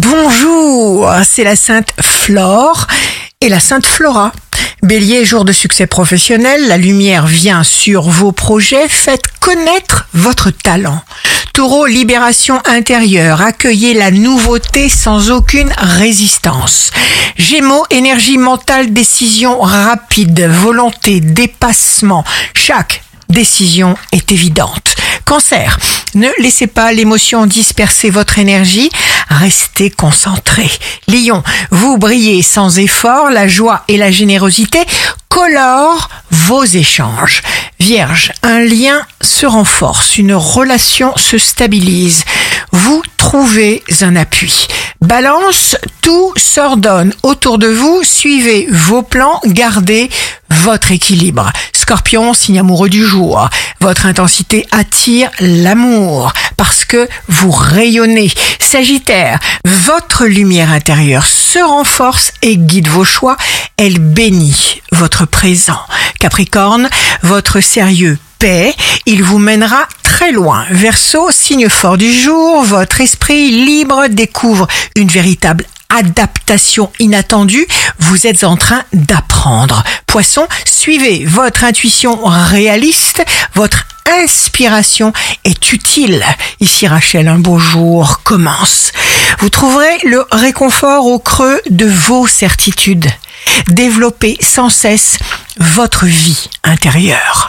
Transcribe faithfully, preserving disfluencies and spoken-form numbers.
Bonjour, c'est la Sainte Flore et la Sainte Flora. Bélier, jour de succès professionnel, la lumière vient sur vos projets, faites connaître votre talent. Taureau, libération intérieure, accueillez la nouveauté sans aucune résistance. Gémeaux, énergie mentale, décision rapide, volonté, dépassement. Chaque décision est évidente. Cancer, ne laissez pas l'émotion disperser votre énergie, restez concentré. Lion, vous brillez sans effort, la joie et la générosité colorent vos échanges. Vierge, un lien se renforce, une relation se stabilise. Vous trouvez un appui. Balance, tout s'ordonne autour de vous, suivez vos plans, gardez votre équilibre. Scorpion, signe amoureux du jour. Votre intensité attire l'amour parce que vous rayonnez. Sagittaire, votre lumière intérieure se renforce et guide vos choix. Elle bénit votre présent. Capricorne, votre sérieux paie, il vous mènera très loin. Verseau, signe fort du jour, votre esprit libre découvre une véritable adaptation inattendue, vous êtes en train d'apprendre. Poisson, suivez votre intuition réaliste, votre inspiration est utile. Ici Rachel, un beau jour commence. Vous trouverez le réconfort au creux de vos certitudes. Développez sans cesse votre vie intérieure.